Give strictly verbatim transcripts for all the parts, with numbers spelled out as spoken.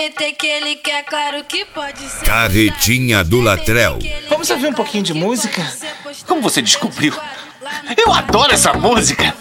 B T que ele quer, claro que pode ser. Carretinha do Latrell. Vamos ouvir um pouquinho de música? Como você descobriu? Eu adoro essa música!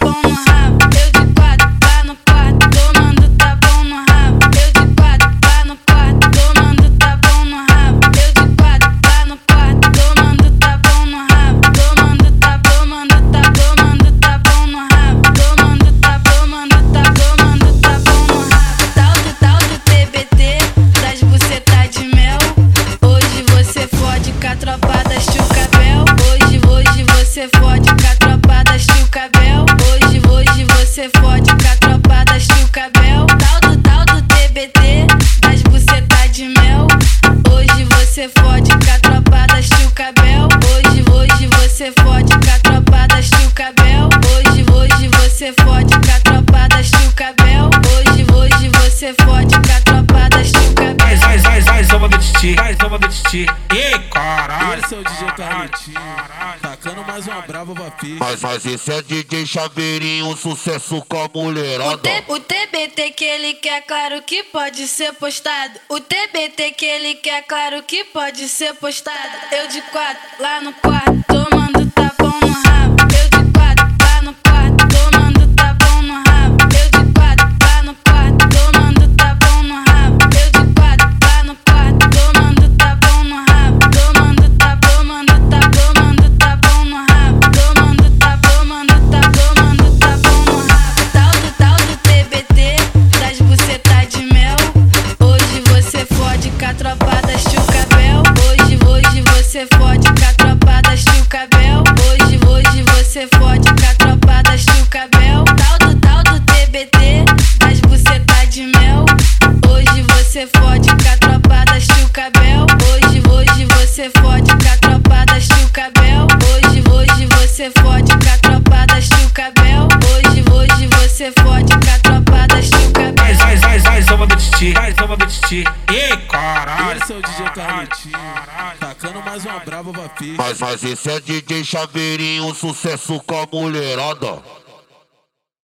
Você fode com a tropa da Chilcabel. Hoje, hoje você fode com a tropa da Chilcabel. Tal do tal do T B T, das buceta de mel. Hoje você fode com a tropa da Chilcabel. Hoje, hoje você fode com a tropa da Chilcabel. Hoje, hoje você fode com a tropa da Chilcabel. Hoje, hoje você fode com a tropa da Chilcabel. Vai, vai, vai, vai, zoma do titi, vai, zoma do titi. Ih, caralho! Esse é o D J Carretinho, tacando mais uma brava pra pista. Mas, mas esse é D J Chaveirinho, sucesso com a mulherada. O, T, o T B T que ele quer, claro que pode ser postado. O T B T que ele quer, claro que pode ser postado. Eu de quatro, lá no quarto, tomando tapão no rabo. Eu de quatro, lá no quarto, tomando tapão no rabo. Eu de quatro, lá no quarto, tomando tapão no rabo. Eu de quatro, lá no quarto, tomando tapão no rabo. Tomando tapão, tomando tapão, tomando tapão no rabo. Tomando tapão, tomando tapão, tomando tapão no rabo. Tal do tal do T B T, das buceta de mel. Hoje você fode com a tropa da Chilcabel. Hoje, hoje você fode com a tropa da Chilcabel. Hoje, hoje você fode com a tropa da Chilcabel. Tal do tal do T B T, das buceta de mel. Hoje você fode com a tropa da Chilcabel. Hoje, hoje você fode com a tropa da Chilcabel. Hoje, hoje você fode com a tropa da Chilcabel. Hoje, hoje você fode com a tropa da Chilcabel. Vai, vai, vai, vai, zoma do titi, vai, zoma do titi. Ih, caralho! Esse é o D J Carretinho, tacando mais uma brava pra pista. Mas, mas esse é D J Chaveirinho, sucesso com a mulherada.